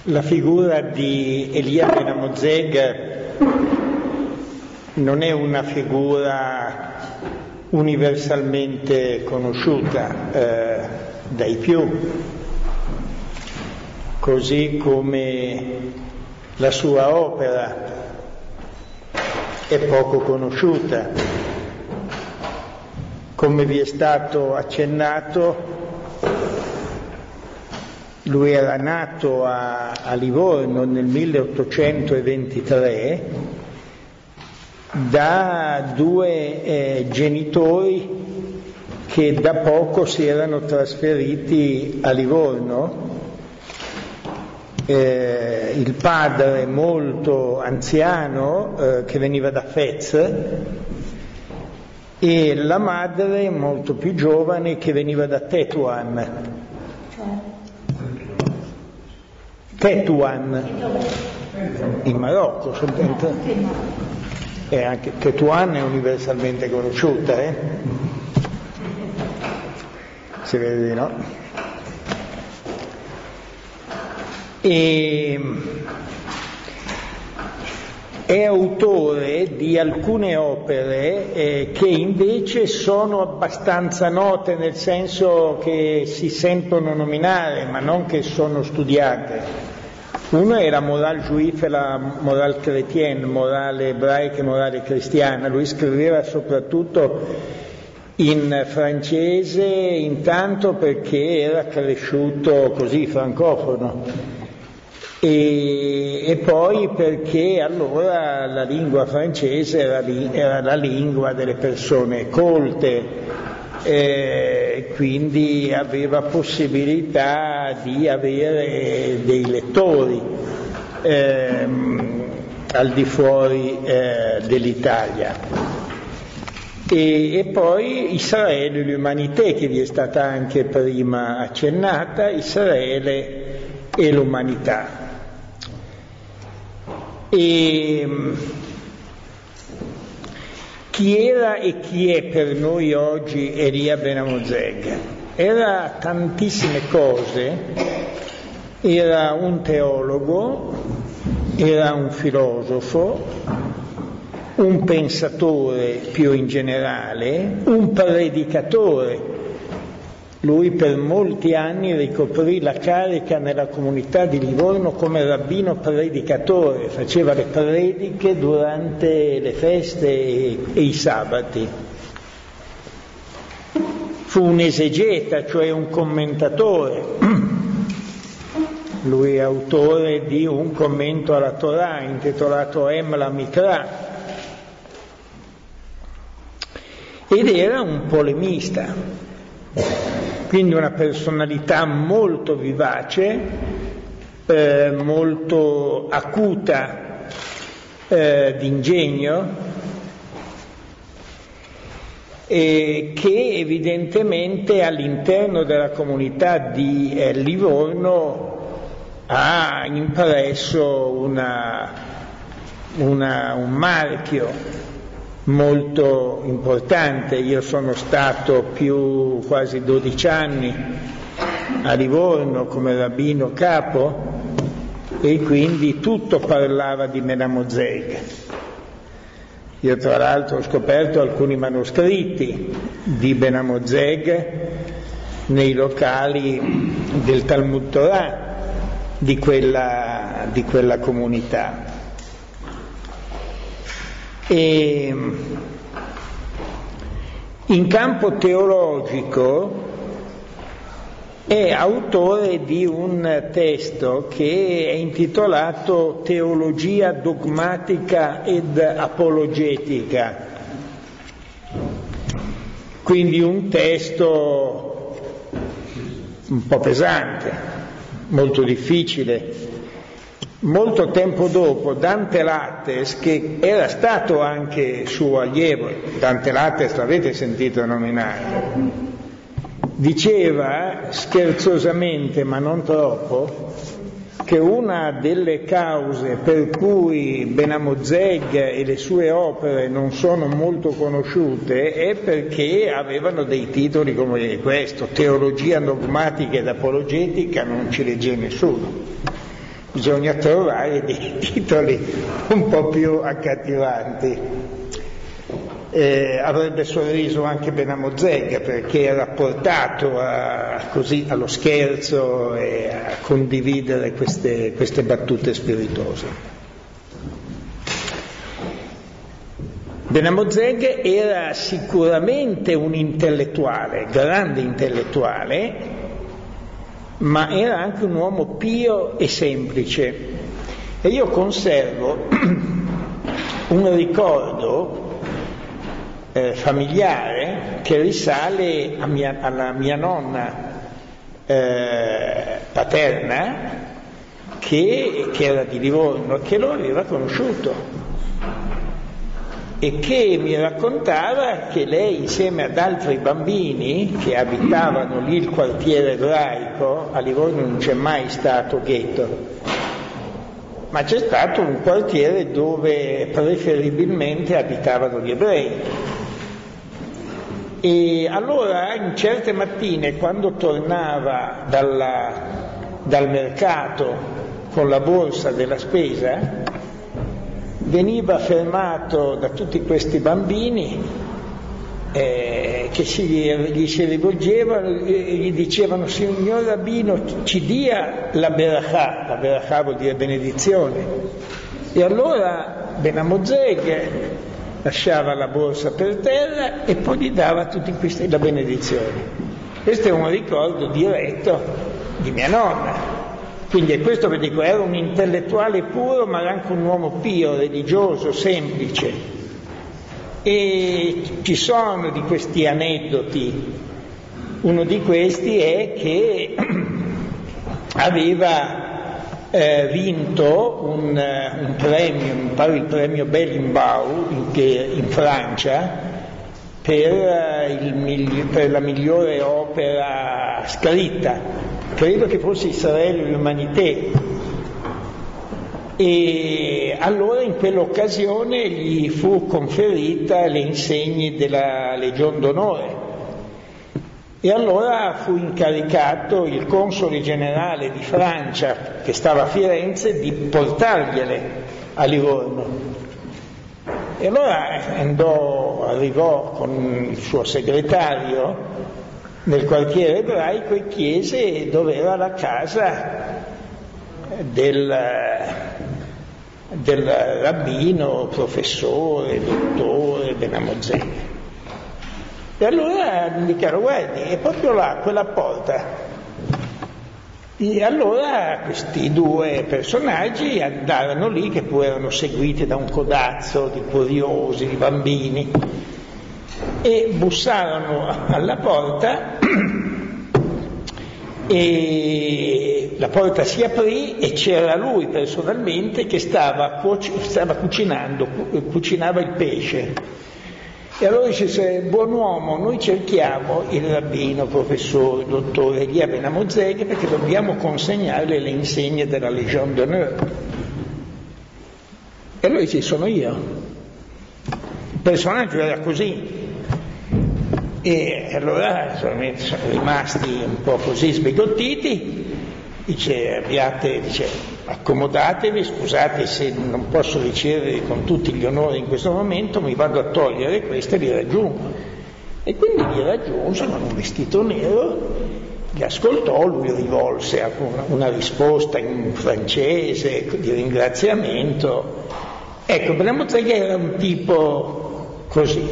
La figura di Elia Ben Amozeg non è una figura universalmente conosciuta dai più, così come la sua opera è poco conosciuta. Come vi è stato accennato, lui era nato a Livorno nel 1823 da due genitori che da poco si erano trasferiti a Livorno. Il padre molto anziano che veniva da Fez e la madre molto più giovane che veniva da Tetuan. Tetuan, in Marocco, e anche Tetuan è universalmente conosciuta, si vede di no? E è autore di alcune opere che invece sono abbastanza note, nel senso che si sentono nominare, ma non che sono studiate. Uno è la morale juif e la morale chrétienne, morale ebraica e morale cristiana. Lui scriveva soprattutto in francese, intanto perché era cresciuto così francofono, e poi perché allora la lingua francese era la lingua delle persone colte, quindi aveva possibilità di avere dei lettori al di fuori dell'Italia. E poi Israele, l'umanité, che vi è stata anche prima accennata, Israele e l'umanità. E chi era e chi è per noi oggi Elia Ben Amozeg? Era tantissime cose, era un teologo, era un filosofo, un pensatore più in generale, un predicatore. Lui per molti anni ricoprì la carica nella comunità di Livorno come rabbino predicatore, faceva le prediche durante le feste e i sabati. Fu un esegeta, cioè un commentatore. Lui è autore di un commento alla Torah intitolato Em la Mikra, ed era un polemista, quindi una personalità molto vivace, molto acuta d'ingegno, e che evidentemente all'interno della comunità di Livorno ha impresso un marchio molto importante. Io sono stato quasi 12 anni a Livorno come rabbino capo, e quindi tutto parlava di Ben Amozeg. Io tra l'altro ho scoperto alcuni manoscritti di Ben Amozeg nei locali del Talmud Torah di quella comunità. E in campo teologico è autore di un testo che è intitolato Teologia dogmatica ed apologetica, quindi un testo un po' pesante, molto difficile. Molto tempo dopo Dante Lattes, che era stato anche suo allievo, Dante Lattes l'avete sentito nominare, diceva scherzosamente, ma non troppo, che una delle cause per cui Ben Amozeg e le sue opere non sono molto conosciute è perché avevano dei titoli come questo: Teologia dogmatica ed apologetica, non ci legge nessuno. bisogna trovare dei titoli un po' più accattivanti. Avrebbe sorriso anche Benamozegh, perché era portato così allo scherzo e a condividere queste battute spiritose. Benamozegh era sicuramente un intellettuale, grande intellettuale, ma era anche un uomo pio e semplice. E io conservo un ricordo familiare che risale alla mia nonna paterna, che era di Livorno, che lo aveva conosciuto e che mi raccontava che lei, insieme ad altri bambini che abitavano lì il quartiere ebraico, a Livorno non c'è mai stato ghetto, ma c'è stato un quartiere dove preferibilmente abitavano gli ebrei. E allora in certe mattine, quando tornava dal mercato con la borsa della spesa, veniva fermato da tutti questi bambini che gli si rivolgevano e gli dicevano: signor rabbino, ci dia la berachà vuol dire benedizione. E allora Benamozegh lasciava la borsa per terra e poi gli dava tutti questi la benedizione. Questo è un ricordo diretto di mia nonna. Quindi è questo che dico, era un intellettuale puro, ma era anche un uomo pio, religioso, semplice. E ci sono di questi aneddoti. Uno di questi è che aveva vinto un premio, mi pare il premio Berimbau in Francia, per la migliore opera scritta, credo che fosse Israele l'Umanité. E allora in quell'occasione gli fu conferita le insegne della Legion d'Onore. E allora fu incaricato il console generale di Francia, che stava a Firenze, di portargliele a Livorno. E allora arrivò con il suo segretario nel quartiere ebraico e chiese dove era la casa del rabbino, professore, dottore Benamozegh. E allora mi dichiaro: guardi, è proprio là, quella porta. E allora questi due personaggi andarono lì, che poi erano seguiti da un codazzo di curiosi, di bambini, e bussarono alla porta e la porta si aprì e c'era lui personalmente che stava cucinava il pesce. E allora dice: buon uomo, noi cerchiamo il rabbino, professore, dottore Elia Benamozegh, perché dobbiamo consegnarle le insegne della Legion d'Honneur. E allora dice: sono io. Il personaggio era così. E allora sono rimasti un po' così sbigottiti. Dice: accomodatevi, scusate se non posso ricevere con tutti gli onori in questo momento, mi vado a togliere questo e li raggiungo. E quindi li raggiunsero in un vestito nero, li ascoltò, lui rivolse una risposta in francese di ringraziamento. Ecco, Benamozegh era un tipo così.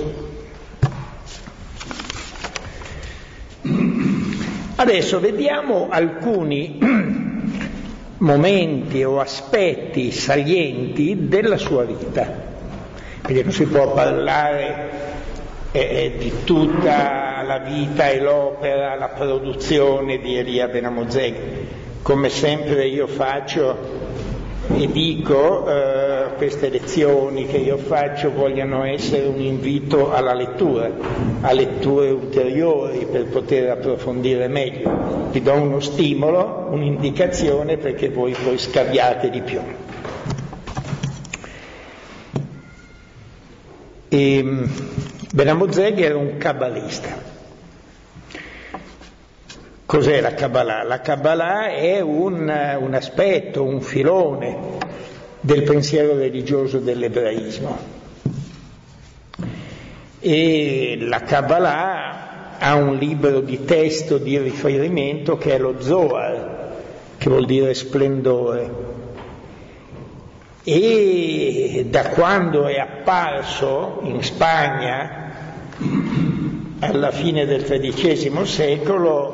Adesso vediamo alcuni momenti o aspetti salienti della sua vita, perché non si può parlare di tutta la vita e l'opera, la produzione di Elia Benamozegh. Come sempre io faccio e dico, queste lezioni che io faccio vogliono essere un invito alla lettura, a letture ulteriori per poter approfondire meglio. Vi do uno stimolo, un'indicazione perché voi poi scaviate di più. Benamozegh era un kabbalista. Cos'è la Kabbalah? La Kabbalah è un aspetto, un filone del pensiero religioso dell'ebraismo. E la Kabbalah ha un libro di testo di riferimento che è lo Zohar, che vuol dire splendore. E da quando è apparso in Spagna alla fine del XIII secolo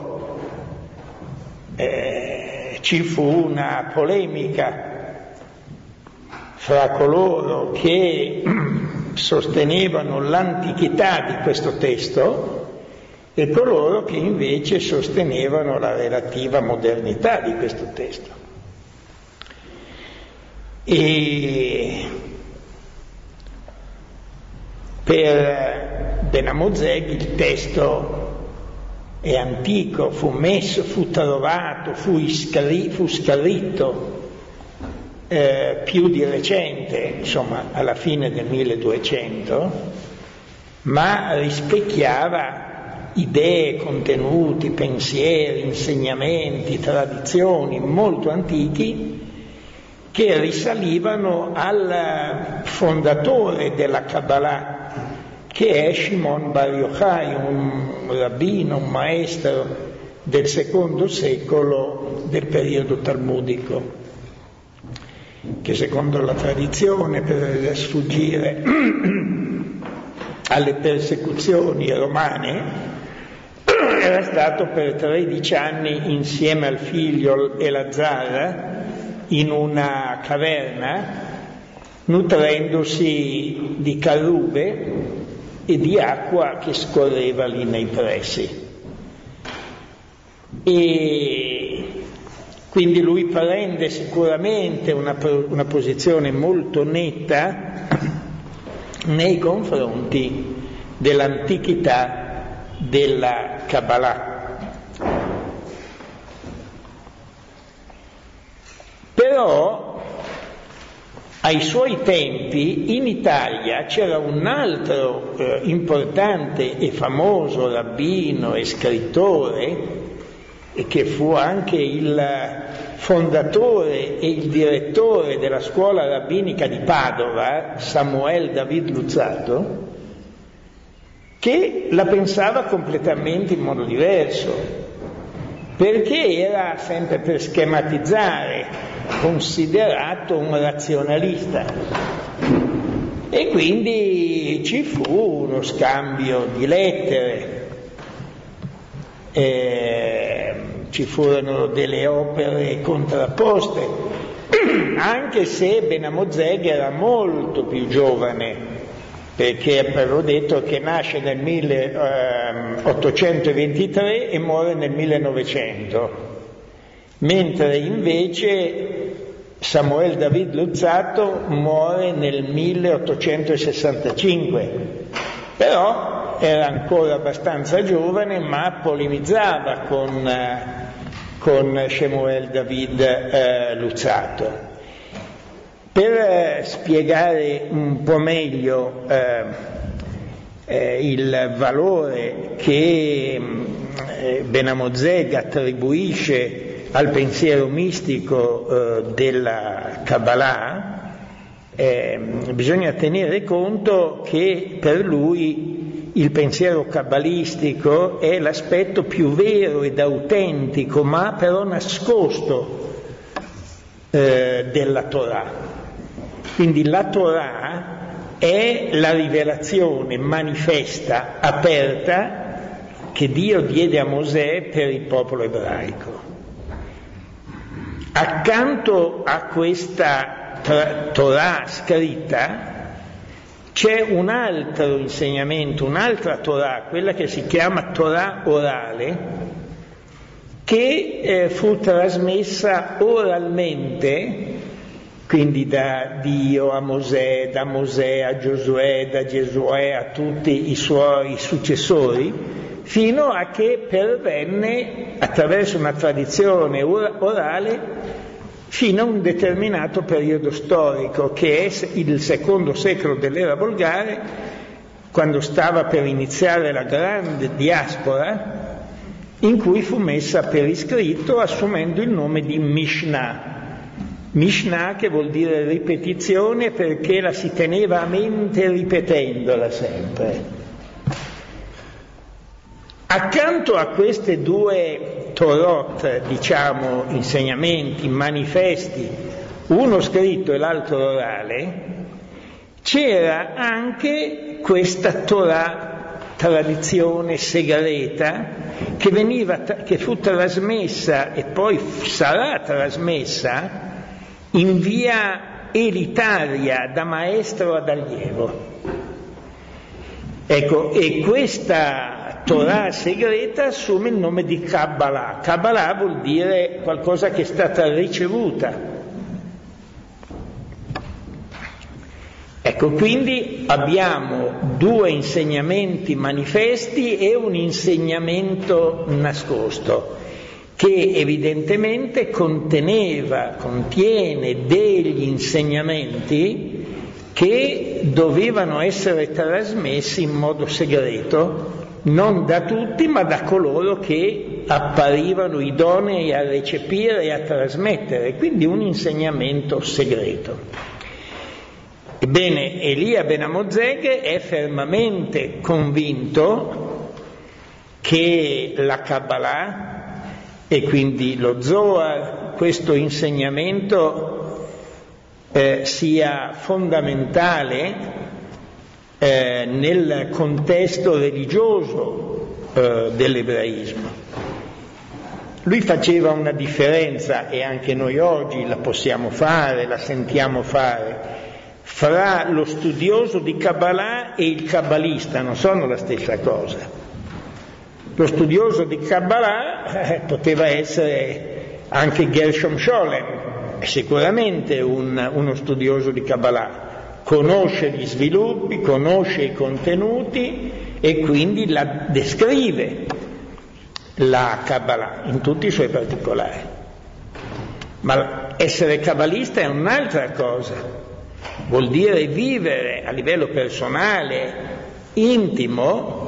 ci fu una polemica fra coloro che sostenevano l'antichità di questo testo e coloro che invece sostenevano la relativa modernità di questo testo. E per Behnam Zeg il testo è antico, fu trovato, fu scritto più di recente, insomma alla fine del 1200, ma rispecchiava idee, contenuti, pensieri, insegnamenti, tradizioni molto antichi che risalivano al fondatore della Kabbalah, che è Shimon Bar Yochai, un rabbino, un maestro del II secolo del periodo talmudico, che secondo la tradizione, per sfuggire alle persecuzioni romane, era stato per 13 anni insieme al figlio Elazar in una caverna, nutrendosi di carrube e di acqua che scorreva lì nei pressi. E quindi lui prende sicuramente una posizione molto netta nei confronti dell'antichità della Kabbalah. Però ai suoi tempi in Italia c'era un altro importante e famoso rabbino e scrittore, e che fu anche il fondatore e il direttore della scuola rabbinica di Padova, Samuel David Luzzatto, che la pensava completamente in modo diverso, perché era, sempre per schematizzare, considerato un razionalista, e quindi ci fu uno scambio di lettere, ci furono delle opere contrapposte, anche se Behnam Zeg era molto più giovane, perché avevo detto che nasce nel 1823 e muore nel 1900, mentre invece Samuel David Luzzatto muore nel 1865, però era ancora abbastanza giovane, ma polemizzava con Samuel David Luzzatto. Per spiegare un po' meglio il valore che Behnam Zeg attribuisce al pensiero mistico della Kabbalah, bisogna tenere conto che per lui il pensiero kabbalistico è l'aspetto più vero ed autentico, ma però nascosto, della Torah. Quindi la Torah è la rivelazione manifesta, aperta, che Dio diede a Mosè per il popolo ebraico. Accanto a questa Torah scritta c'è un altro insegnamento, un'altra Torah, quella che si chiama Torah orale, che fu trasmessa oralmente, quindi da Dio a Mosè, da Mosè a Giosuè, da Giosuè a tutti i suoi successori, fino a che pervenne attraverso una tradizione orale fino a un determinato periodo storico, che è il II secolo dell'era volgare, quando stava per iniziare la grande diaspora, in cui fu messa per iscritto assumendo il nome di Mishnah. Mishnah, che vuol dire ripetizione, perché la si teneva a mente ripetendola sempre. Accanto a queste due Torot, diciamo, insegnamenti, manifesti, uno scritto e l'altro orale, c'era anche questa Torah, tradizione segreta, che fu trasmessa e poi sarà trasmessa in via elitaria, da maestro ad allievo. Ecco, e questa Torah segreta assume il nome di Kabbalah. Kabbalah vuol dire qualcosa che è stata ricevuta. Ecco, quindi abbiamo due insegnamenti manifesti e un insegnamento nascosto, che evidentemente contiene degli insegnamenti che dovevano essere trasmessi in modo segreto, non da tutti, ma da coloro che apparivano idonei a recepire e a trasmettere, quindi un insegnamento segreto. Ebbene, Elia ben Amozeg è fermamente convinto che la Kabbalah e quindi lo Zohar, questo insegnamento sia fondamentale nel contesto religioso dell'ebraismo. Lui faceva una differenza, e anche noi oggi la possiamo fare, la sentiamo fare, fra lo studioso di Kabbalah e il kabbalista. Non sono la stessa cosa. Lo studioso di Kabbalah poteva essere anche Gershom Scholem, è sicuramente uno studioso di Kabbalah, conosce gli sviluppi, conosce i contenuti e quindi la descrive, la Kabbalah, in tutti i suoi particolari. Ma essere kabbalista è un'altra cosa. Vuol dire vivere a livello personale, intimo,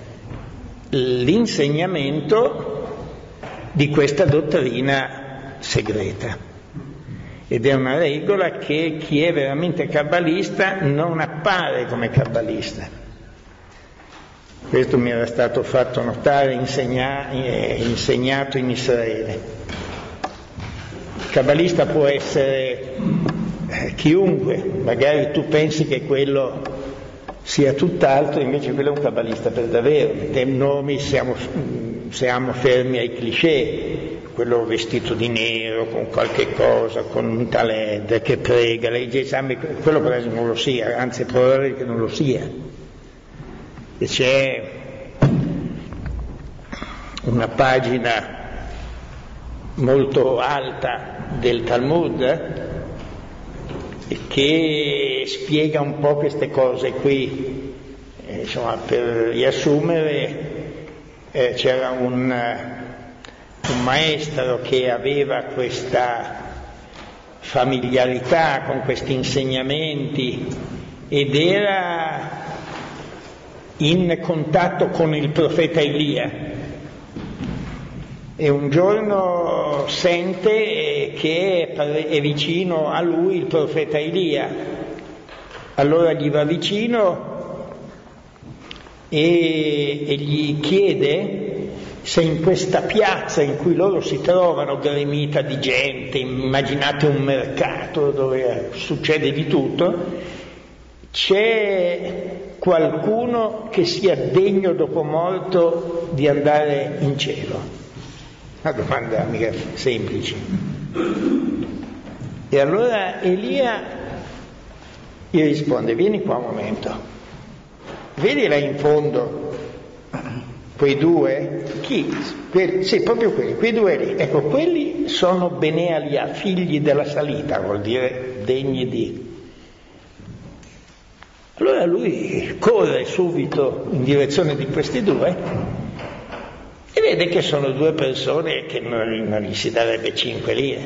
l'insegnamento di questa dottrina segreta. Ed è una regola che chi è veramente kabbalista non appare come kabbalista. Questo mi era stato fatto notare, insegnato in Israele. Il kabbalista può essere chiunque, magari tu pensi che quello sia tutt'altro, invece quello è un kabbalista per davvero. Noi siamo fermi ai cliché, quello vestito di nero, con qualche cosa, con un talento, che prega, legge esami, quello per esempio non lo sia, anzi è probabile che non lo sia. E c'è una pagina molto alta del Talmud che spiega un po' queste cose qui. Insomma, per riassumere, c'era un maestro che aveva questa familiarità con questi insegnamenti ed era in contatto con il profeta Elia. E un giorno sente che è vicino a lui il profeta Elia, allora gli va vicino e gli chiede se in questa piazza in cui loro si trovano, gremita di gente, immaginate un mercato dove succede di tutto, c'è qualcuno che sia degno dopo morto di andare in cielo. Una domanda mica semplice. E allora Elia gli risponde: vieni qua un momento, vedi là in fondo quei due? Chi? Sì, proprio quelli, quei due lì. Ecco, quelli sono Bene Alia, figli della salita, vuol dire degni di. Allora lui corre subito in direzione di questi due e vede che sono due persone che non gli si darebbe 5 lire,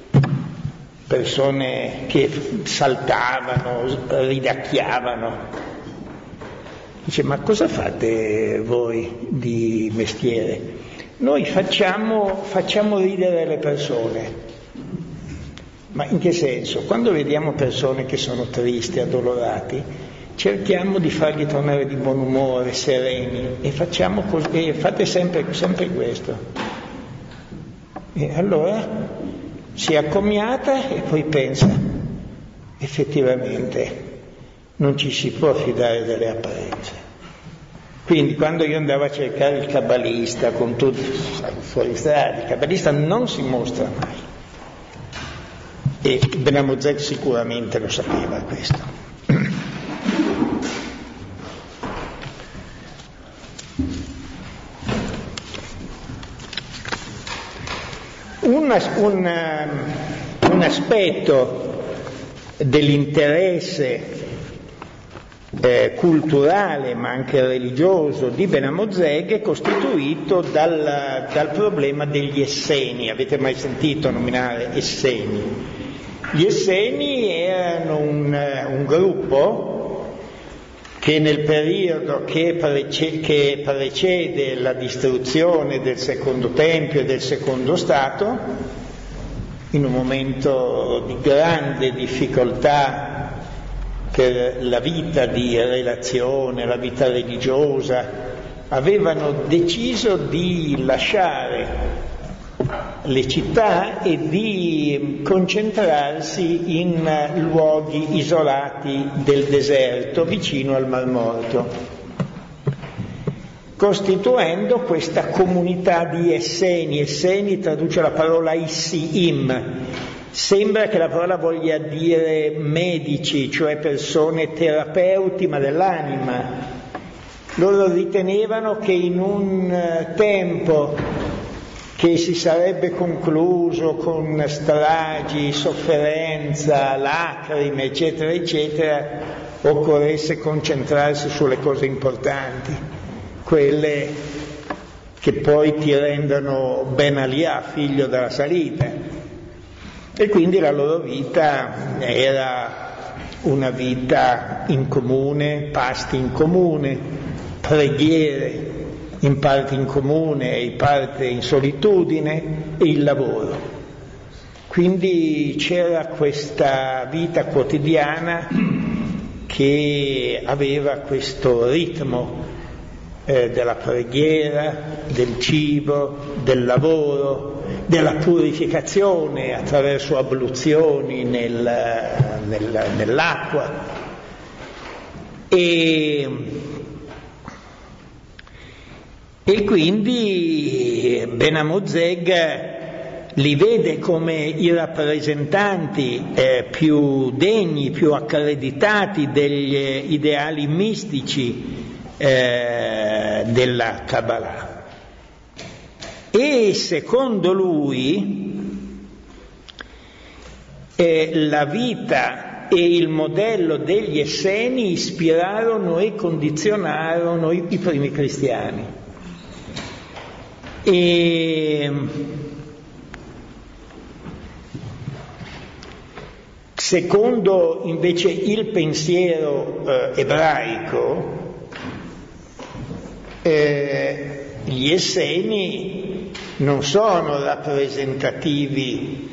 persone che saltavano, ridacchiavano. Dice: ma cosa fate voi di mestiere? Noi facciamo ridere le persone. Ma in che senso? Quando vediamo persone che sono tristi, addolorati, cerchiamo di farli tornare di buon umore, sereni, e fate sempre questo. E allora si accomiata e poi pensa, effettivamente non ci si può fidare delle apparenze. Quindi quando io andavo a cercare il kabbalista con tutti fuori strada, il kabbalista non si mostra mai. E Ben Amozeg sicuramente lo sapeva questo. Un aspetto dell'interesse culturale ma anche religioso di Ben Amozeg è costituito dal problema degli Esseni. Avete mai sentito nominare Esseni? Gli Esseni erano un gruppo che nel periodo che precede la distruzione del secondo tempio e del secondo stato, in un momento di grande difficoltà per la vita di relazione, la vita religiosa, avevano deciso di lasciare le città e di concentrarsi in luoghi isolati del deserto vicino al Mar Morto, costituendo questa comunità di Esseni. Esseni traduce la parola Issiim. Sembra che la parola voglia dire medici, cioè persone terapeuti ma dell'anima. Loro ritenevano che in un tempo che si sarebbe concluso con stragi, sofferenza, lacrime, eccetera, eccetera, occorresse concentrarsi sulle cose importanti, quelle che poi ti rendono Ben Alia, figlio della salita. E quindi la loro vita era una vita in comune, pasti in comune, preghiere in parte in comune e in parte in solitudine, e il lavoro. Quindi c'era questa vita quotidiana che aveva questo ritmo della preghiera, del cibo, del lavoro, della purificazione attraverso abluzioni nell'acqua. E quindi Ben Amozeg li vede come i rappresentanti più degni, più accreditati degli ideali mistici della Kabbalah. E secondo lui la vita e il modello degli Esseni ispirarono e condizionarono i primi cristiani. E secondo invece il pensiero ebraico, gli Esseni non sono rappresentativi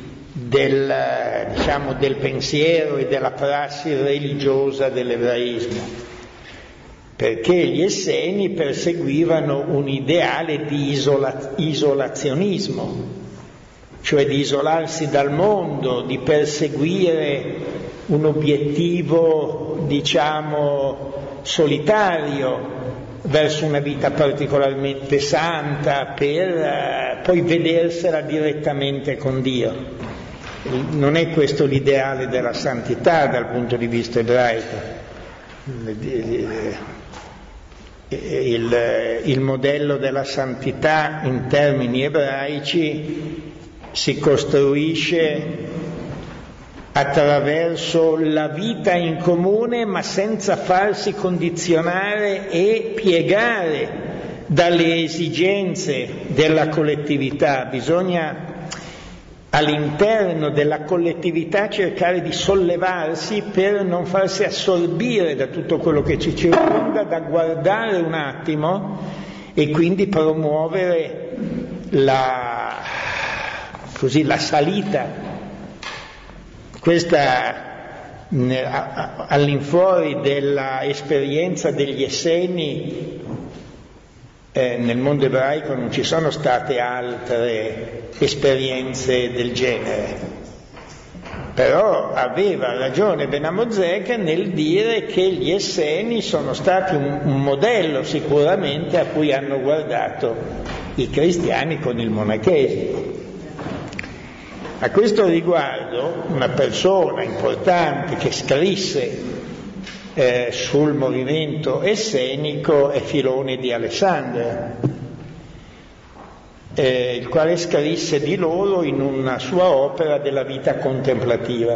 del pensiero e della prassi religiosa dell'ebraismo, perché gli Esseni perseguivano un ideale di isolazionismo, cioè di isolarsi dal mondo, di perseguire un obiettivo, solitario, verso una vita particolarmente santa, per poi vedersela direttamente con Dio. Non è questo l'ideale della santità dal punto di vista ebraico. Il modello della santità in termini ebraici si costruisce attraverso la vita in comune, ma senza farsi condizionare e piegare dalle esigenze della collettività. Bisogna all'interno della collettività cercare di sollevarsi per non farsi assorbire da tutto quello che ci circonda, da guardare un attimo e quindi promuovere la salita, questa all'infuori della esperienza degli Esseni, nel mondo ebraico non ci sono state altre esperienze del genere, però aveva ragione Ben Amozeg nel dire che gli Esseni sono stati un modello sicuramente a cui hanno guardato i cristiani con il monachesimo. A questo riguardo una persona importante che scrisse sul movimento essenico è Filone di Alessandria, il quale scrisse di loro in una sua opera della vita contemplativa,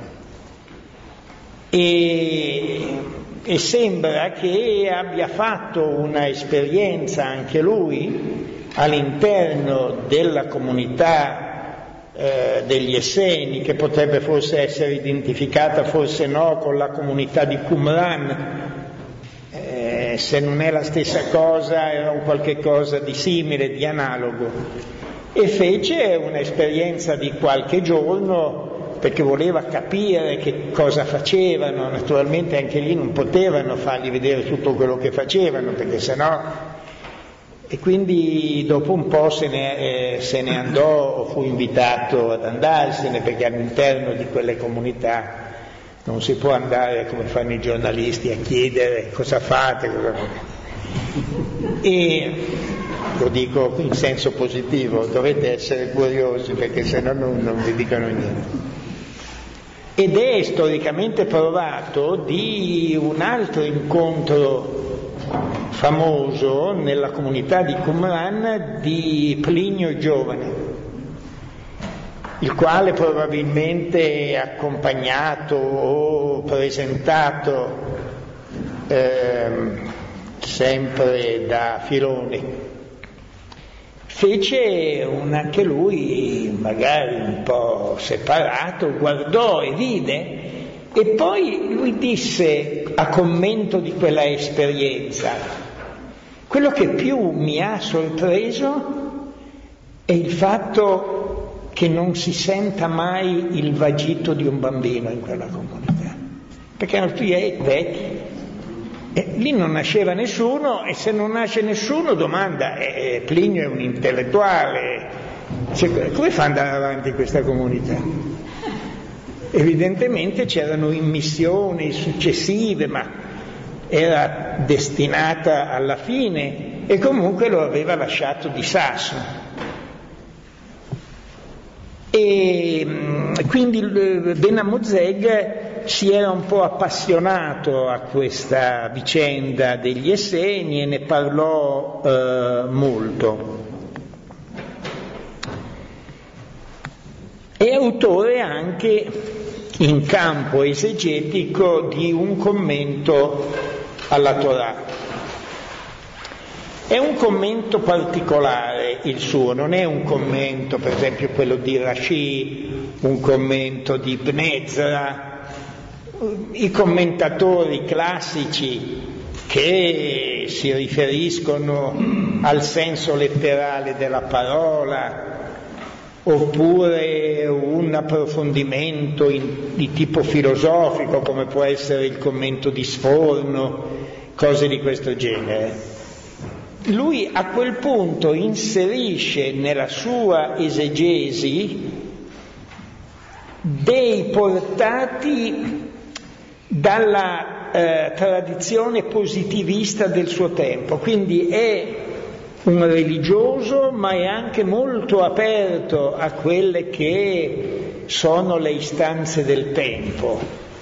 e sembra che abbia fatto una esperienza anche lui all'interno della comunità degli Esseni, che potrebbe forse essere identificata, forse no, con la comunità di Qumran, se non è la stessa cosa era un qualche cosa di simile, di analogo, e fece un'esperienza di qualche giorno perché voleva capire che cosa facevano. Naturalmente anche lì non potevano fargli vedere tutto quello che facevano, perché sennò. E quindi dopo un po' se ne andò, o fu invitato ad andarsene, perché all'interno di quelle comunità non si può andare come fanno i giornalisti a chiedere cosa fate, e lo dico in senso positivo, dovete essere curiosi, perché sennò non vi dicono niente. Ed è storicamente provato di un altro incontro famoso nella comunità di Qumran di Plinio il Giovane, il quale probabilmente accompagnato o presentato sempre da Filone, fece anche lui magari un po' separato, guardò e vide. E poi lui disse, a commento di quella esperienza, quello che più mi ha sorpreso è il fatto che non si senta mai il vagito di un bambino in quella comunità, perché erano tutti vecchi, e lì non nasceva nessuno, e se non nasce nessuno domanda, Plinio è un intellettuale, cioè, come fa ad andare avanti questa comunità? Evidentemente c'erano immissioni successive, ma era destinata alla fine, e comunque lo aveva lasciato di sasso. E quindi Ben Amozeg si era un po' appassionato a questa vicenda degli Esseni e ne parlò molto. È autore anche in campo esegetico di un commento alla Torah. È un commento particolare il suo, non è un commento, per esempio quello di Rashi, un commento di Ibn Ezra, i commentatori classici che si riferiscono al senso letterale della parola, oppure un approfondimento di tipo filosofico, come può essere il commento di Sforno, cose di questo genere. Lui a quel punto inserisce nella sua esegesi dei portati dalla tradizione positivista del suo tempo, quindi è un religioso, ma è anche molto aperto a quelle che sono le istanze del tempo.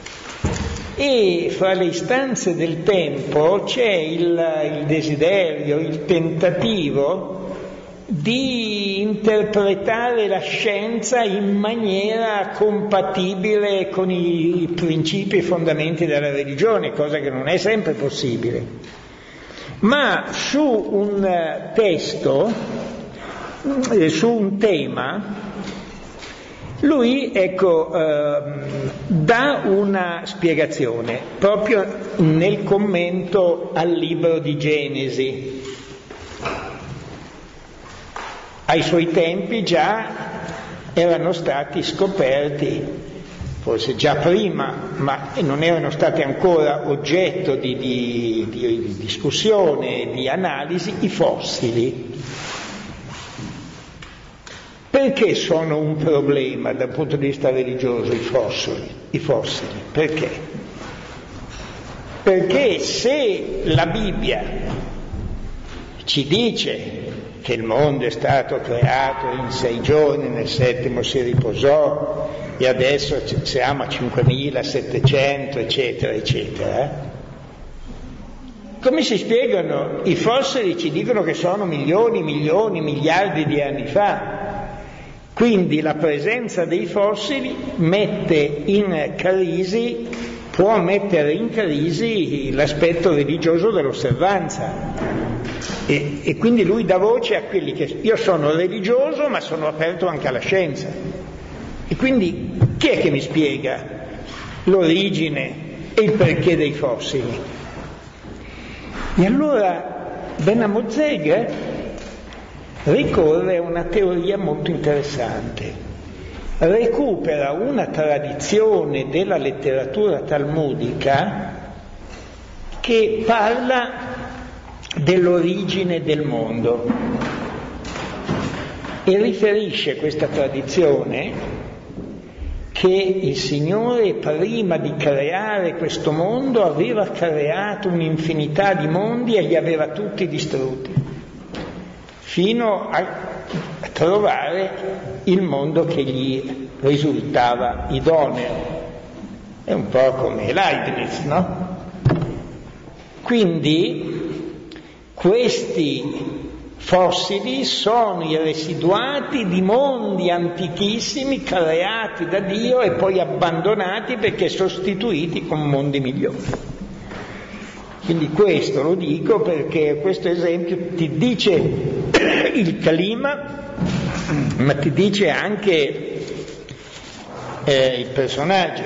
E fra le istanze del tempo c'è il desiderio, il tentativo di interpretare la scienza in maniera compatibile con i principi e fondamenti della religione, cosa che non è sempre possibile. Ma su un testo, su un tema, lui dà una spiegazione proprio nel commento al libro di Genesi. ai suoi tempi già erano stati scoperti, forse già prima, ma non erano stati ancora oggetto di discussione, di analisi, i fossili. Perché sono un problema dal punto di vista religioso i fossili? Perché? Perché se la Bibbia ci dice che il mondo è stato creato in 6 giorni, nel 7° si riposò e adesso siamo a 5.700, eccetera, eccetera, come si spiegano? I fossili ci dicono che sono milioni, miliardi di anni fa. Quindi la presenza dei fossili può mettere in crisi l'aspetto religioso dell'osservanza. E quindi lui dà voce a quelli che io sono religioso ma sono aperto anche alla scienza. E quindi chi è che mi spiega l'origine e il perché dei fossili? E allora Benamo Zeg ricorre a una teoria molto interessante, recupera una tradizione della letteratura talmudica che parla dell'origine del mondo e riferisce questa tradizione che il Signore prima di creare questo mondo aveva creato un'infinità di mondi e li aveva tutti distrutti, fino a trovare il mondo che gli risultava idoneo. È un po' come Leibniz, no? Quindi questi fossili sono i residuati di mondi antichissimi creati da Dio e poi abbandonati perché sostituiti con mondi migliori. Quindi questo lo dico perché questo esempio ti dice il clima, ma ti dice anche il personaggio.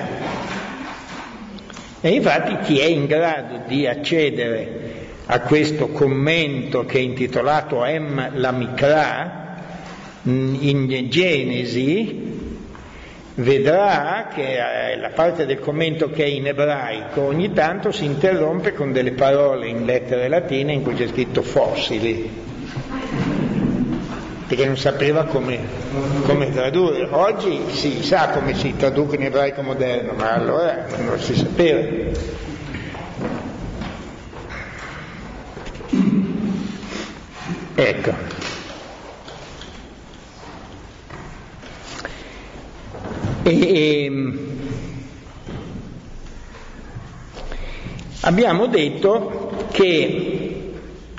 E infatti chi è in grado di accedere a questo commento che è intitolato Em la Mikra in Genesi vedrà che la parte del commento che è in ebraico ogni tanto si interrompe con delle parole in lettere latine in cui c'è scritto fossili, perché non sapeva come tradurre. Oggi si sa come si traduce in ebraico moderno, ma allora non si sapeva. Ecco. Abbiamo detto che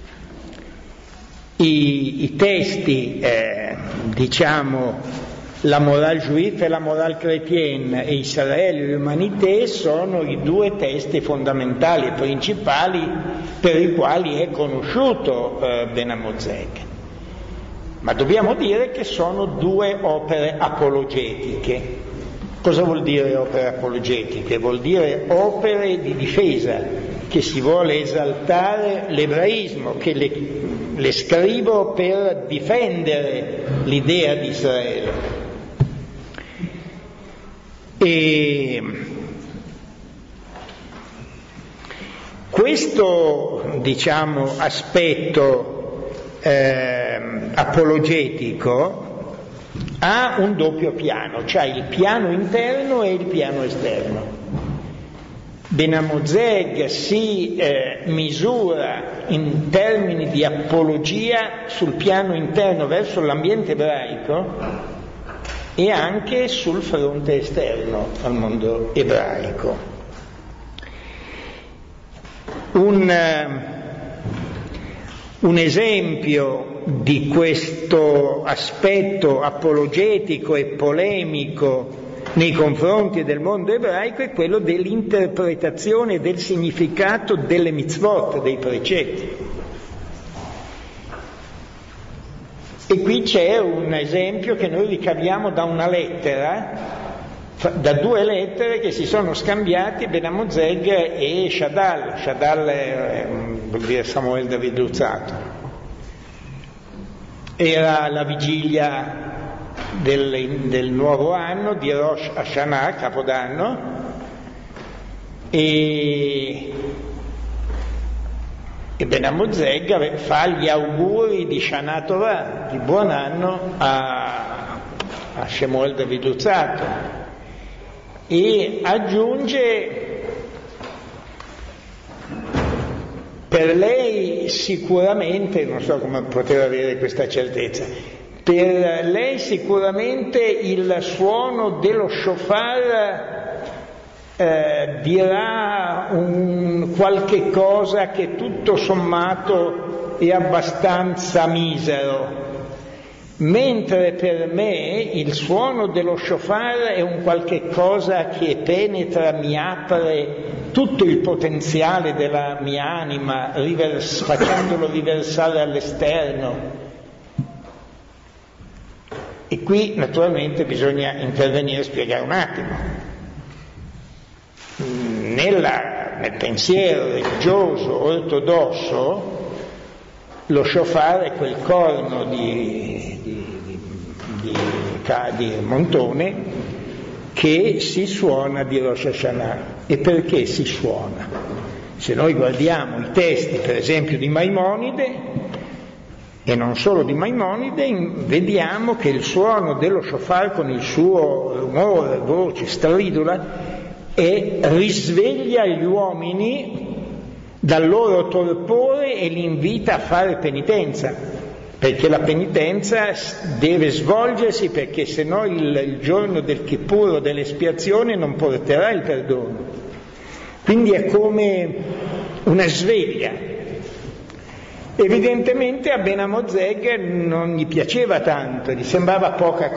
i testi, diciamo, la morale juif e la morale chrétienne e Israele e l'umanité sono i 2 testi fondamentali e principali per i quali è conosciuto Benamo Zeg. Ma dobbiamo dire che sono 2 opere apologetiche. Cosa vuol dire opere apologetiche? Vuol dire opere di difesa, che si vuole esaltare l'ebraismo, che le scrivo per difendere l'idea di Israele. E questo, diciamo, aspetto apologetico ha un doppio piano, cioè il piano interno e il piano esterno. Benamo Zeg si misura in termini di apologia sul piano interno verso l'ambiente ebraico e anche sul fronte esterno al mondo ebraico. Un esempio di questo aspetto apologetico e polemico nei confronti del mondo ebraico è quello dell'interpretazione del significato delle mitzvot, dei precetti. E qui c'è un esempio che noi ricaviamo da una lettera, da 2 lettere che si sono scambiati Benamo Zeg e Shadal. Shadal vuol dire Samuel David Luzzatto. era la vigilia del nuovo anno, di Rosh Hashanah, Capodanno, e Ben Amozeg fa gli auguri di Shana Tova, di buon anno, a Shemuel David Luzzatto, e aggiunge: per lei sicuramente, non so come poteva avere questa certezza, per lei sicuramente il suono dello shofar dirà qualche cosa che tutto sommato è abbastanza misero, mentre per me il suono dello shofar è un qualche cosa che penetra, mi apre tutto il potenziale della mia anima, facendolo riversare all'esterno. E qui naturalmente bisogna intervenire e spiegare un attimo. Nel pensiero religioso ortodosso lo shofar è quel corno di montone che si suona di Rosh Hashanah. E perché si suona? Se noi guardiamo i testi per esempio di Maimonide, e non solo di Maimonide, vediamo che il suono dello shofar con il suo rumore, voce, stridula, risveglia gli uomini dal loro torpore e li invita a fare penitenza, perché la penitenza deve svolgersi, perché se no il giorno del Kippur o dell'espiazione non porterà il perdono. Quindi è come una sveglia. Evidentemente a Ben Amozeg non gli piaceva tanto, gli sembrava poca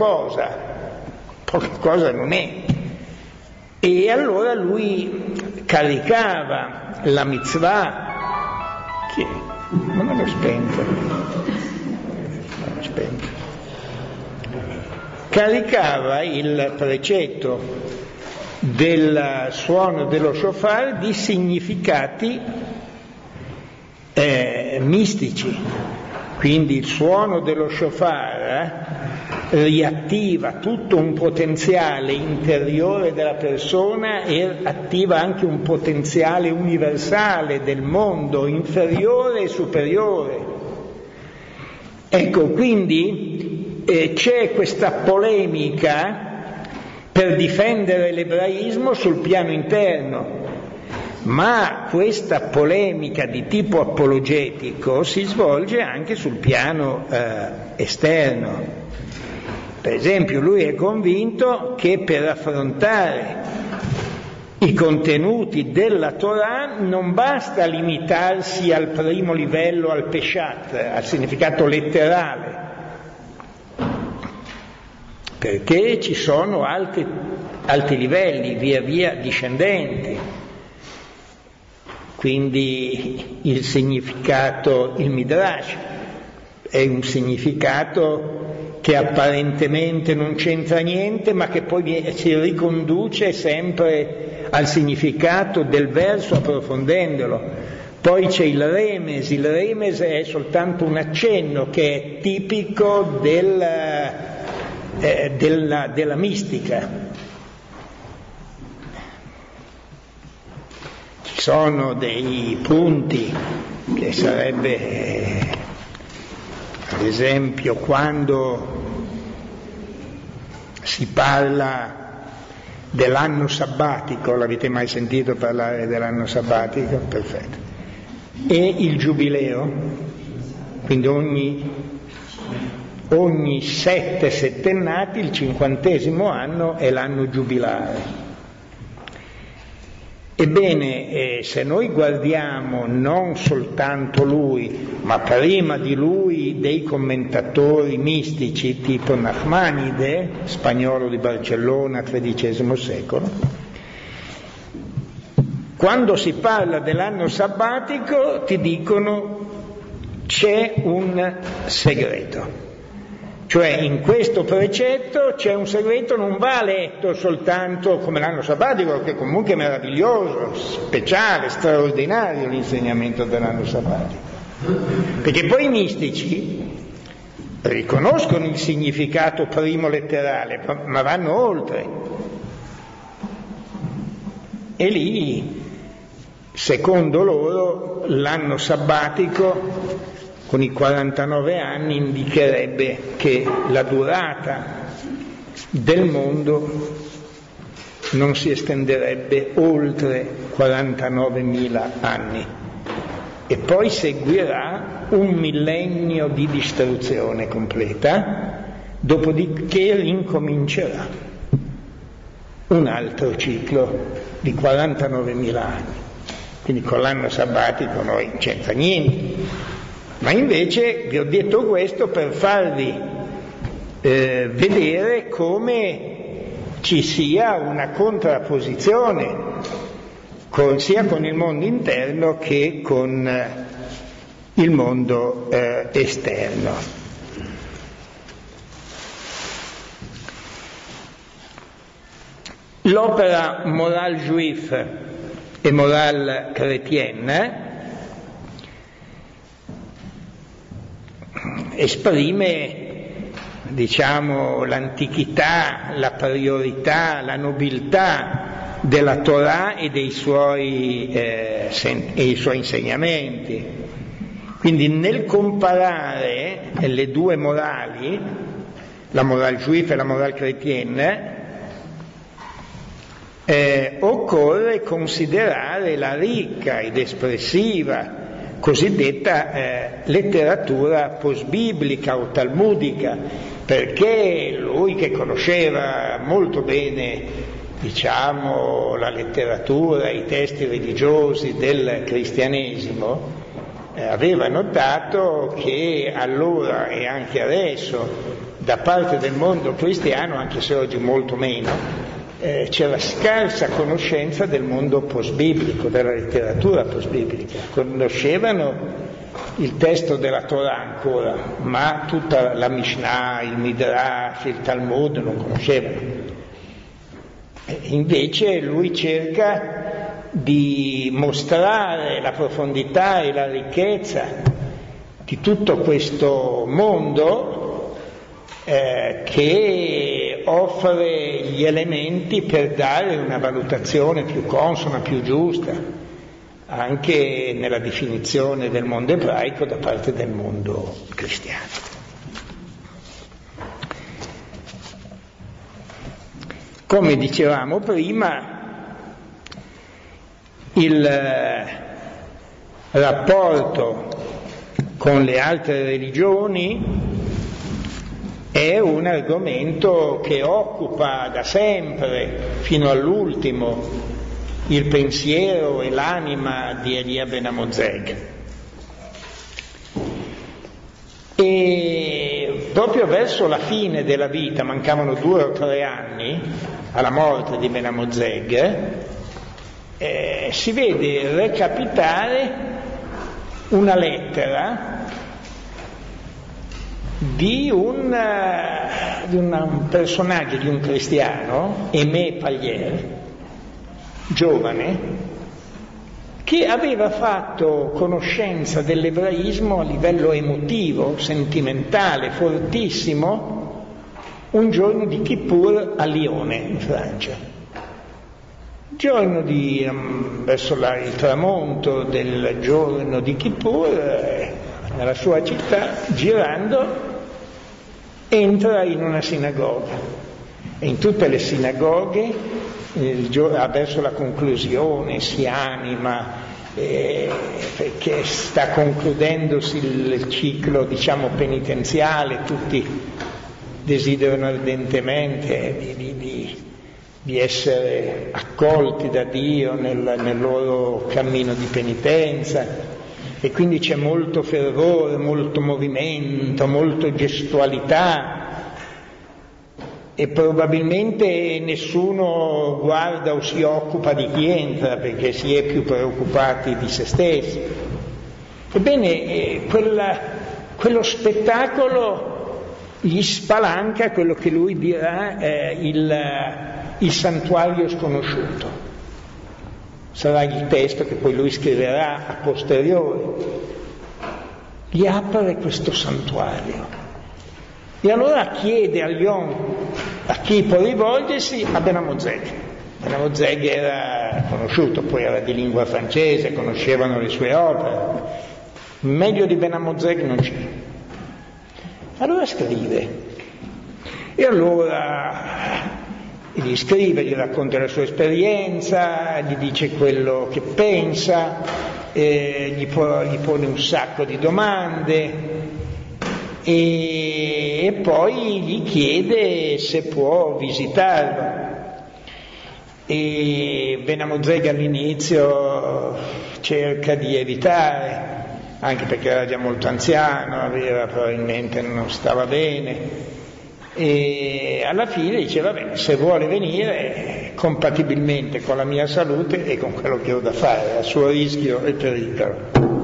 cosa non è. E allora lui caricava la mitzvah, che non me l'ho spento, caricava il precetto del suono dello shofar di significati mistici. Quindi il suono dello shofar riattiva tutto un potenziale interiore della persona e attiva anche un potenziale universale del mondo, inferiore e superiore. Ecco, quindi c'è questa polemica per difendere l'ebraismo sul piano interno, ma questa polemica di tipo apologetico si svolge anche sul piano esterno. Per esempio, lui è convinto che per affrontare i contenuti della Torah non basta limitarsi al primo livello, al peshat, al significato letterale, perché ci sono alti livelli, via via discendenti. Quindi il significato, il Midrash, è un significato che apparentemente non c'entra niente, ma che poi si riconduce sempre al significato del verso approfondendolo. Poi c'è il remes è soltanto un accenno che è tipico della mistica. Ci sono dei punti che sarebbe, ad esempio, quando si parla dell'anno sabbatico, l'avete mai sentito parlare dell'anno sabbatico? Perfetto. E il giubileo, quindi ogni 7 settennati, il 50° anno è l'anno giubilare. Ebbene, se noi guardiamo non soltanto lui, ma prima di lui dei commentatori mistici tipo Nachmanide, spagnolo di Barcellona, XIII secolo, quando si parla dell'anno sabbatico ti dicono c'è un segreto. Cioè in questo precetto c'è un segreto, non va letto soltanto come l'anno sabbatico, che comunque è meraviglioso, speciale, straordinario l'insegnamento dell'anno sabbatico. Perché poi i mistici riconoscono il significato primo letterale, ma vanno oltre. E lì, secondo loro, l'anno sabbatico con i 49 anni indicherebbe che la durata del mondo non si estenderebbe oltre 49.000 anni e poi seguirà un millennio di distruzione completa, dopodiché rincomincerà un altro ciclo di 49.000 anni. Quindi con l'anno sabbatico noi non c'entra niente. Ma invece vi ho detto questo per farvi vedere come ci sia una contrapposizione sia con il mondo interno che con il mondo esterno. L'opera Morale juif e Morale chrétienne esprime, diciamo, l'antichità, la priorità, la nobiltà della Torah e dei suoi insegnamenti. Quindi nel comparare le due morali, la morale juif e la morale chrétienne, occorre considerare la ricca ed espressiva cosiddetta letteratura postbiblica o talmudica, perché lui, che conosceva molto bene, diciamo, la letteratura, i testi religiosi del cristianesimo, aveva notato che allora e anche adesso da parte del mondo cristiano, anche se oggi molto meno, c'era scarsa conoscenza del mondo postbiblico, della letteratura postbiblica. Conoscevano il testo della Torah ancora, ma tutta la Mishnah, il Midrash, il Talmud non conoscevano. Invece lui cerca di mostrare la profondità e la ricchezza di tutto questo mondo che offre gli elementi per dare una valutazione più consona, più giusta, anche nella definizione del mondo ebraico da parte del mondo cristiano. Come dicevamo prima, il rapporto con le altre religioni è un argomento che occupa da sempre, fino all'ultimo, il pensiero e l'anima di Elia Ben Amozeg. E proprio verso la fine della vita, mancavano 2 o 3 anni alla morte di Ben Amozeg, si vede recapitare una lettera di un personaggio, di un cristiano, Aimé Pallier, giovane, che aveva fatto conoscenza dell'ebraismo a livello emotivo, sentimentale, fortissimo, un giorno di Kippur a Lione, in Francia. Giorno verso il tramonto del giorno di Kippur, nella sua città, girando, entra in una sinagoga, e in tutte le sinagoghe verso la conclusione si anima, perché sta concludendosi il ciclo, diciamo, penitenziale, tutti desiderano ardentemente di essere accolti da Dio nel loro cammino di penitenza. E quindi c'è molto fervore, molto movimento, molto gestualità, e probabilmente nessuno guarda o si occupa di chi entra, perché si è più preoccupati di se stessi. Ebbene, quello spettacolo gli spalanca quello che lui dirà il santuario sconosciuto. Sarà il testo che poi lui scriverà a posteriori. Gli apre questo santuario E allora chiede a chi può rivolgersi? A Benamozegh. Benamozegh era conosciuto, poi era di lingua francese, conoscevano le sue opere. Meglio di Benamozegh non c'è. Allora scrive. E allora gli scrive, gli racconta la sua esperienza, gli dice quello che pensa, gli pone un sacco di domande e poi gli chiede se può visitarlo. E Benamozegh all'inizio cerca di evitare, anche perché era già molto anziano, probabilmente non stava bene. E alla fine dice va bene, se vuole venire compatibilmente con la mia salute e con quello che ho da fare, a suo rischio e pericolo.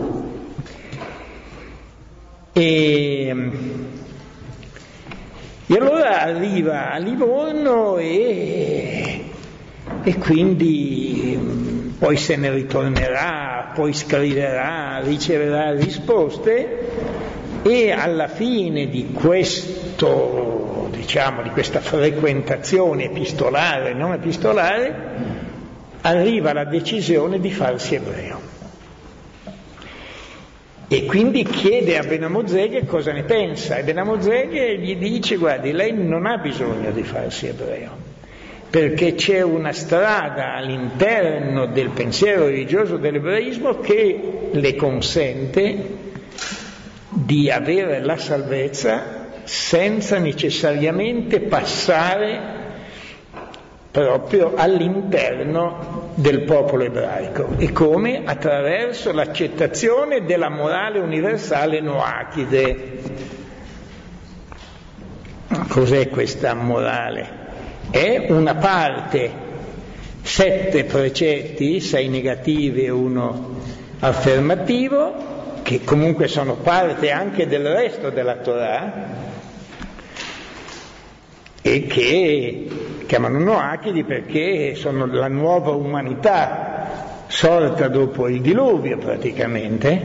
E allora arriva a Livorno e quindi poi se ne ritornerà, poi scriverà, riceverà risposte, e alla fine di questo, diciamo, di questa frequentazione epistolare e non epistolare, arriva la decisione di farsi ebreo. E quindi chiede a Benamozegh cosa ne pensa, e Benamozegh gli dice: guardi, lei non ha bisogno di farsi ebreo, perché c'è una strada all'interno del pensiero religioso dell'ebraismo che le consente di avere la salvezza senza necessariamente passare proprio all'interno del popolo ebraico, e come? Attraverso l'accettazione della morale universale noachide. Cos'è questa morale? È una parte, 7 precetti, 6 negativi e 1 affermativo, che comunque sono parte anche del resto della Torah e che chiamano noachidi perché sono la nuova umanità sorta dopo il diluvio praticamente,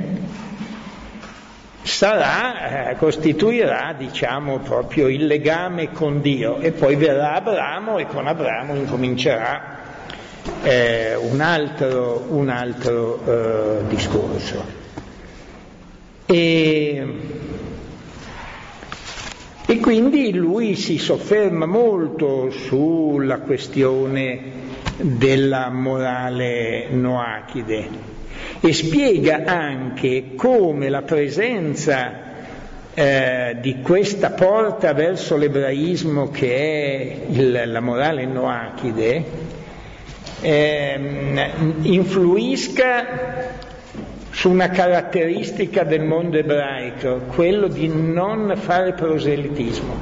costituirà, diciamo, proprio il legame con Dio, e poi verrà Abramo e con Abramo incomincerà un altro discorso. E quindi lui si sofferma molto sulla questione della morale noachide e spiega anche come la presenza di questa porta verso l'ebraismo che è la morale noachide influisca su una caratteristica del mondo ebraico, quello di non fare proselitismo.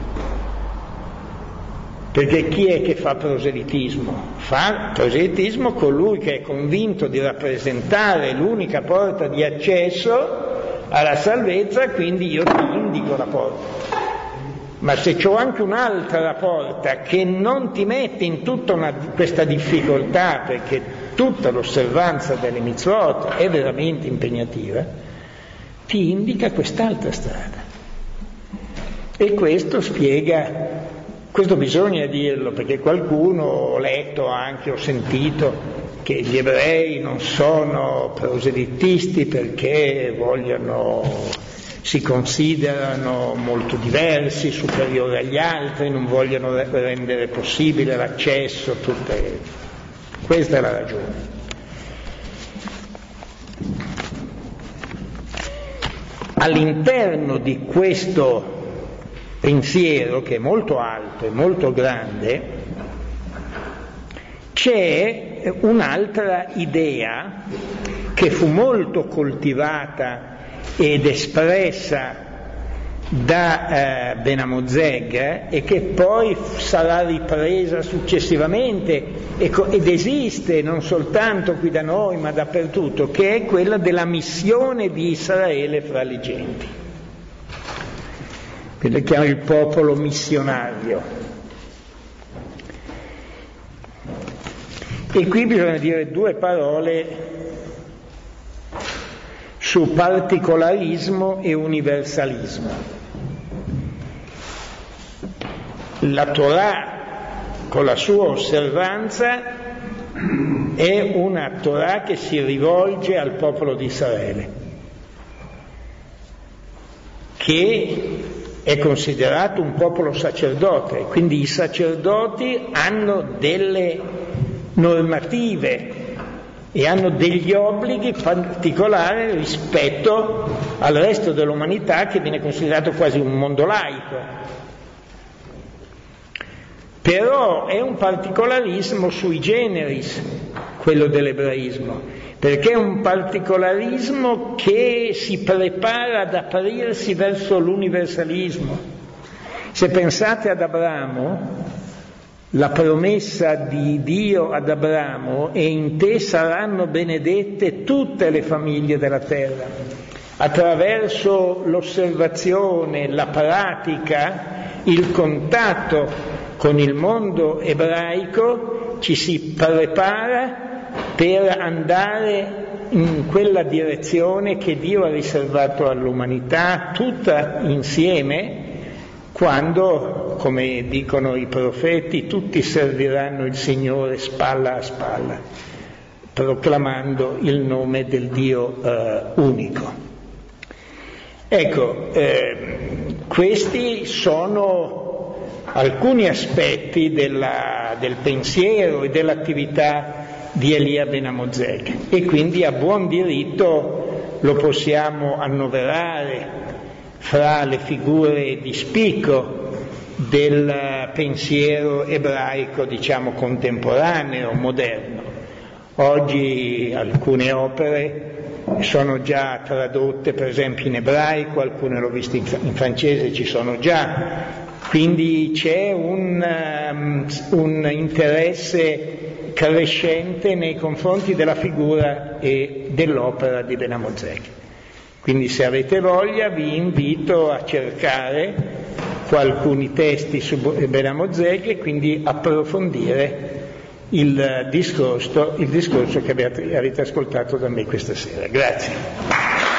Perché chi è che fa proselitismo? Fa proselitismo colui che è convinto di rappresentare l'unica porta di accesso alla salvezza, quindi io ti indico la porta. Ma se c'ho anche un'altra porta che non ti mette in tutta questa difficoltà, perché tutta l'osservanza delle mitzvot è veramente impegnativa, ti indica quest'altra strada. E questo spiega, questo bisogna dirlo, perché qualcuno, ho letto anche, ho sentito, che gli ebrei non sono proselitisti perché si considerano molto diversi, superiori agli altri, non vogliono rendere possibile l'accesso, questa è la ragione. All'interno di questo pensiero, che è molto alto e molto grande, c'è un'altra idea che fu molto coltivata ed espressa da Benamozegh e che poi sarà ripresa successivamente ed esiste non soltanto qui da noi ma dappertutto, che è quella della missione di Israele fra le genti. Quello che chiama il popolo missionario. E qui bisogna dire 2 parole su particolarismo e universalismo. La Torah, con la sua osservanza, è una Torah che si rivolge al popolo di Israele, che è considerato un popolo sacerdote, quindi i sacerdoti hanno delle normative e hanno degli obblighi particolari rispetto al resto dell'umanità, che viene considerato quasi un mondo laico. Però è un particolarismo sui generis, quello dell'ebraismo, perché è un particolarismo che si prepara ad aprirsi verso l'universalismo. Se pensate ad Abramo, la promessa di Dio ad Abramo è: in te saranno benedette tutte le famiglie della terra. Attraverso l'osservazione, la pratica, il contatto con il mondo ebraico ci si prepara per andare in quella direzione che Dio ha riservato all'umanità tutta insieme, quando, come dicono i profeti, tutti serviranno il Signore spalla a spalla, proclamando il nome del Dio unico. Ecco, questi sono alcuni aspetti del pensiero e dell'attività di Elia ben Amozeg, e quindi a buon diritto lo possiamo annoverare fra le figure di spicco del pensiero ebraico, diciamo, contemporaneo, moderno. Oggi alcune opere sono già tradotte, per esempio in ebraico, alcune l'ho viste in francese, ci sono già. Quindi c'è un interesse crescente nei confronti della figura e dell'opera di Ben Amozeg. Quindi, se avete voglia, vi invito a cercare alcuni testi su Ben Amozeg e quindi approfondire il discorso che avete ascoltato da me questa sera. Grazie.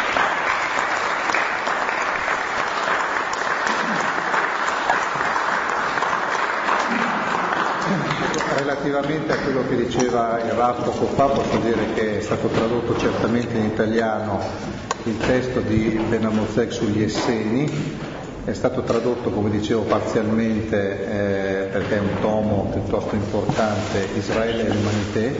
Relativamente a quello che diceva il Rav poco fa, posso dire che è stato tradotto certamente in italiano il testo di Ben Amozeg sugli Esseni, è stato tradotto, come dicevo, parzialmente perché è un tomo piuttosto importante, Israele e l'umanità,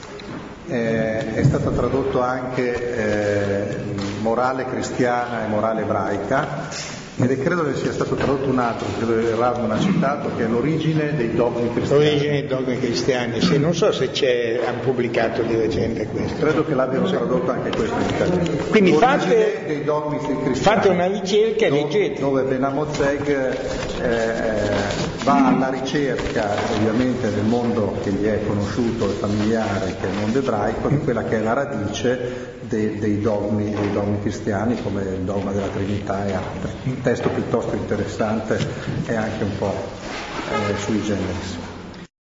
è stato tradotto anche morale cristiana e morale ebraica, ed credo che sia stato tradotto un altro, credo che Rav non ha citato, che è l'origine dei dogmi cristiani. L'origine dei dogmi cristiani, sì, non so se hanno pubblicato di recente questo. Credo che l'abbiano tradotto anche questo in italiano. Quindi dei dogmi cristiani, fate una ricerca e leggete. Dove Ben Amozeg va alla ricerca, ovviamente, del mondo che gli è conosciuto e familiare, che è il mondo ebraico, di quella che è la radice dei dogmi cristiani, come il dogma della Trinità e altri. Un testo piuttosto interessante e anche un po' sui generis.